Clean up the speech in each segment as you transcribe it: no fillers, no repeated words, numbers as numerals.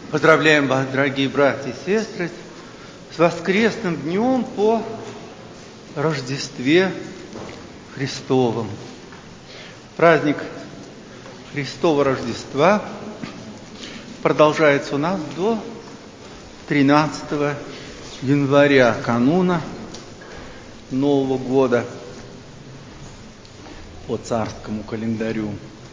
Поздравляем вас, дорогие братья и сестры, с воскресным днем по Рождестве Христовом. Праздник Христова Рождества продолжается у нас до 13 января, кануна Нового года по царскому календарю.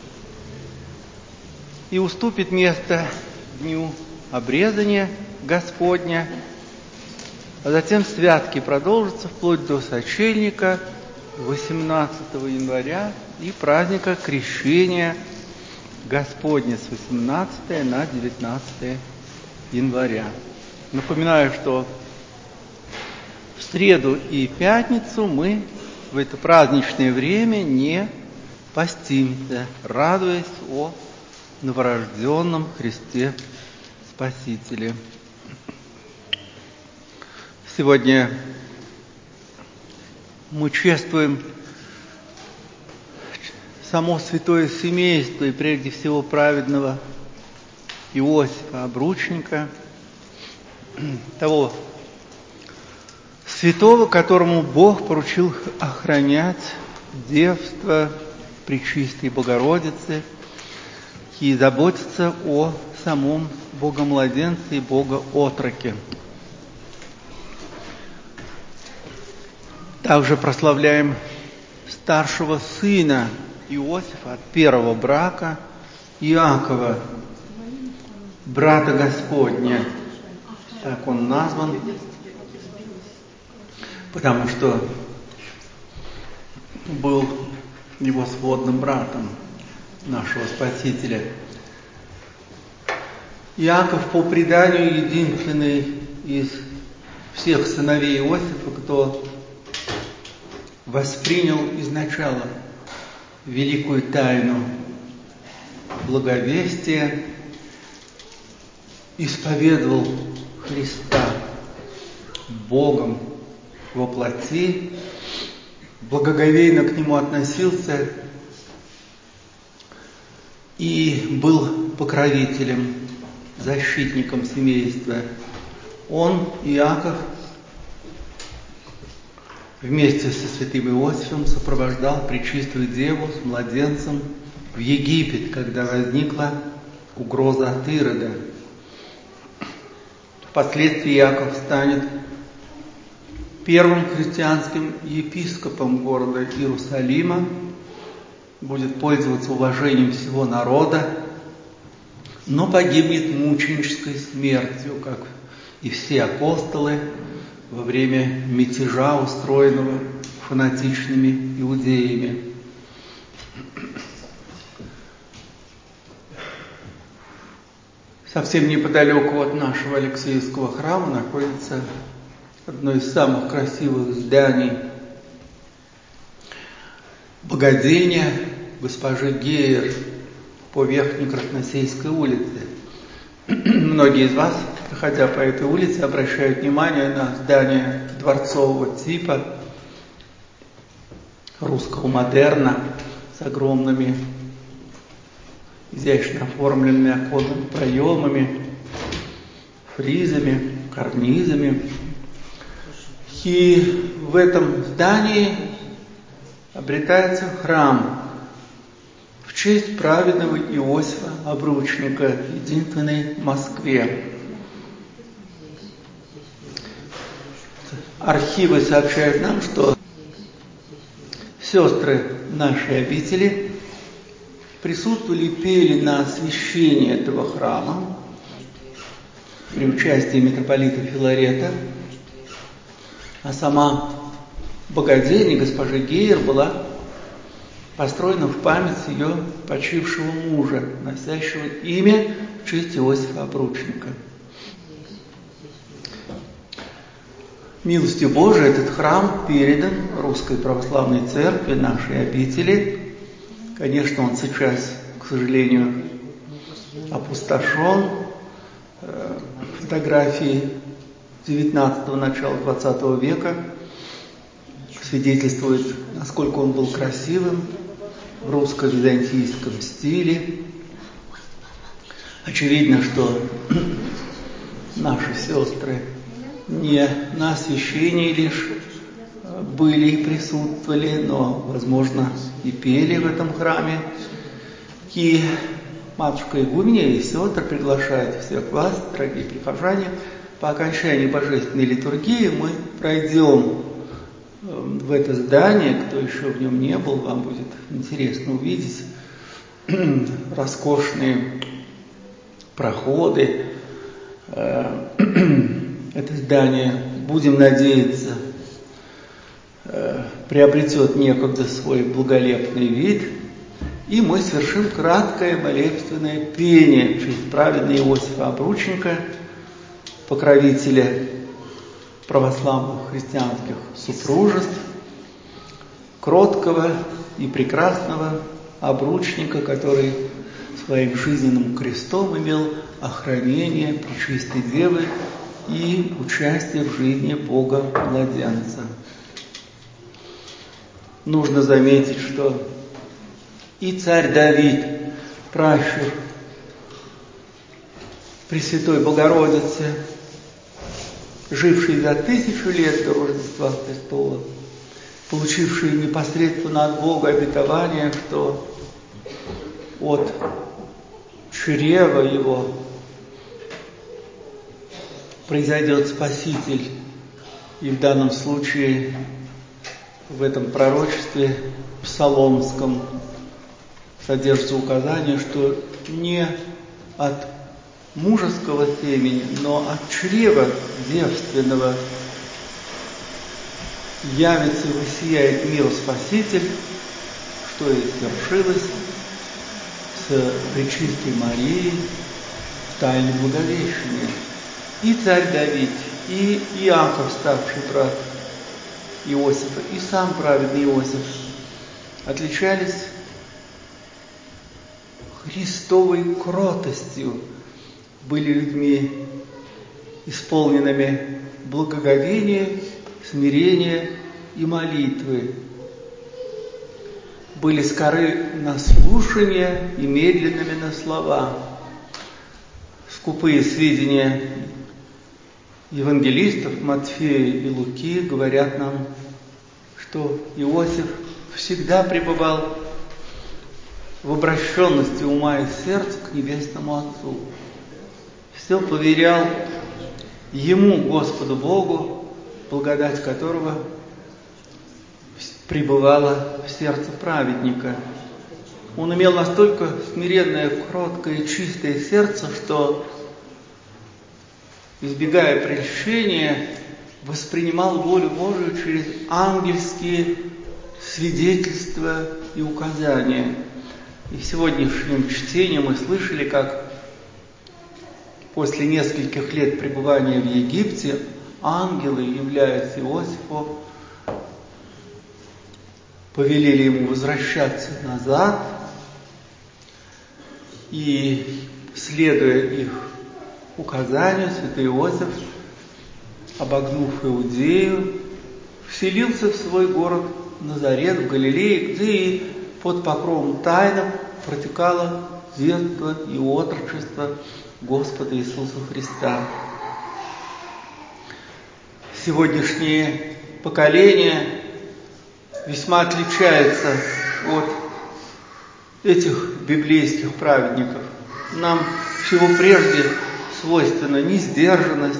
И уступит место дню обрезания Господня, а затем святки продолжатся вплоть до сочельника 18 января и праздника Крещения Господня с 18 на 19 января. Напоминаю, что в среду и пятницу мы в это праздничное время не постимся, радуясь о новорожденном Христе Спасителе. Сегодня мы чествуем само святое семейство и прежде всего праведного Иосифа Обручника, того святого, которому Бог поручил охранять девство Пречистой Богородицы и заботиться о самом Богомладенце и Богоотроке. Также прославляем старшего сына Иосифа от первого брака, Иакова, брата Господня. Так он назван, потому что был его сводным братом нашего Спасителя. Иаков, по преданию, единственный из всех сыновей Иосифа, кто воспринял изначало великую тайну благовестия, исповедовал Христа Богом во плоти, благоговейно к Нему относился и был покровителем, защитником семейства. Он, Иаков, вместе со святым Иосифом сопровождал Пречистую Деву с младенцем в Египет, когда возникла угроза от Ирода. Впоследствии Иаков станет первым христианским епископом города Иерусалима, будет пользоваться уважением всего народа, но погибнет мученической смертью, как и все апостолы во время мятежа, устроенного фанатичными иудеями. Совсем неподалеку от нашего Алексеевского храма находится одно из самых красивых зданий — богадельня госпожи Гейер по Верхней Красносельской улице. Многие из вас, проходя по этой улице, обращают внимание на здание дворцового типа, русского модерна, с огромными, изящно оформленными оконными проемами, фризами, карнизами. И в этом здании обретается храм в честь праведного Иосифа Обручника, единственный в Москве. Архивы сообщают нам, что сестры нашей обители присутствовали и пели на освящении этого храма при участии митрополита Филарета, а сама богадельня госпожи Гейер была построена в память ее почившего мужа, носящего имя в честь Иосифа Обручника. Милостью Божией этот храм передан Русской Православной Церкви, нашей обители. Конечно, он сейчас, к сожалению, опустошен. Фотографии 19-го, начала 20 века свидетельствуют, насколько он был красивым, в русско-византийском стиле. Очевидно, что наши сестры не на освящении лишь были и присутствовали, но, возможно, и пели в этом храме. И матушка Игуменья и сестры приглашают всех вас, дорогие прихожане. По окончании божественной литургии мы пройдем в это здание. Кто еще в нем не был, вам будет интересно увидеть роскошные проходы. Это здание, будем надеяться, приобретет некогда свой благолепный вид, и мы совершим краткое молитвенное пение в честь праведного Иосифа Обручника, покровителя православных христианских супружеств, кроткого и прекрасного обручника, который своим жизненным крестом имел охранение Пречистой Девы и участие в жизни Бога-младенца. Нужно заметить, что и царь Давид, пращур Пресвятой Богородицы, живший за 1000 лет до Рождества Христова, получивший непосредственно от Бога обетование, что от чрева его произойдет Спаситель, и в данном случае в этом пророчестве псаломском содержится указание, что не от мужеского семени, но от чрева девственного явится и воссияет миру Спаситель, что и свершилось с Пречистой Марией в тайне Благовещения. И царь Давид, и Иаков, ставший брат Иосифа, и сам праведный Иосиф отличались Христовой кротостью, были людьми, исполненными благоговения, смирения и молитвы, были скоры на слушание и медленными на слова. Скупые сведения евангелистов Матфея и Луки говорят нам, что Иосиф всегда пребывал в обращенности ума и сердца к Небесному Отцу. Все поверял Ему, Господу Богу, благодать которого пребывала в сердце праведника. Он имел настолько смиренное, кроткое и чистое сердце, что, избегая прельщения, воспринимал волю Божию через ангельские свидетельства и указания. И в сегодняшнем чтении мы слышали, как после нескольких лет пребывания в Египте ангелы, являясь Иосифу, повелели ему возвращаться назад, и, следуя их указанию, святой Иосиф, обогнув Иудею, вселился в свой город Назарет в Галилее, где и под покровом тайны протекало детство и отрочество Господа Иисуса Христа. Сегодняшнее поколение весьма отличается от этих библейских праведников. Нам всего прежде свойственна несдержанность,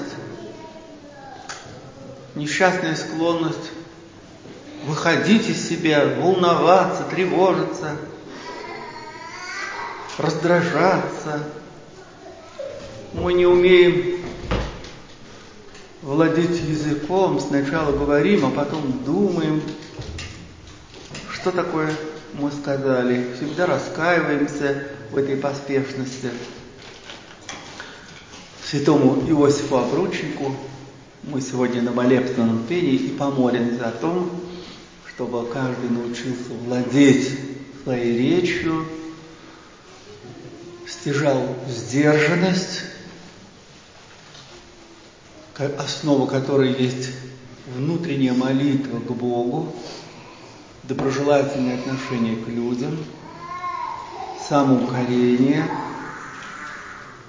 несчастная склонность выходить из себя, волноваться, тревожиться, раздражаться. Мы не умеем владеть языком, сначала говорим, а потом думаем, что такое мы сказали. Всегда раскаиваемся в этой поспешности. Святому Иосифу Обручнику мы сегодня на молебственном пении и помолимся о том, чтобы каждый научился владеть своей речью, стяжал сдержанность, основа которой есть внутренняя молитва к Богу, доброжелательное отношение к людям, самоукорение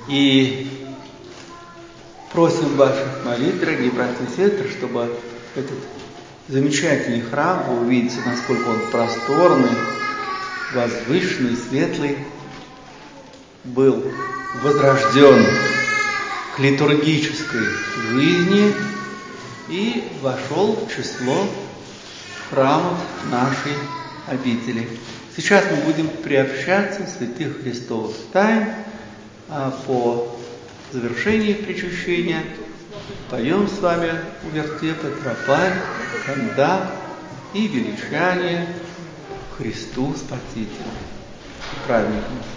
И просим ваших молитв, дорогие братья и сестры, чтобы этот замечательный храм, вы увидите, насколько он просторный, возвышенный, светлый, был возрожден к литургической жизни и вошел в число храмов нашей обители. Сейчас мы будем приобщаться святых христовых тайн, а по завершении причащения поем с вами увертеп, тропарь, кандак и величание Христу Спасителю. С праздником!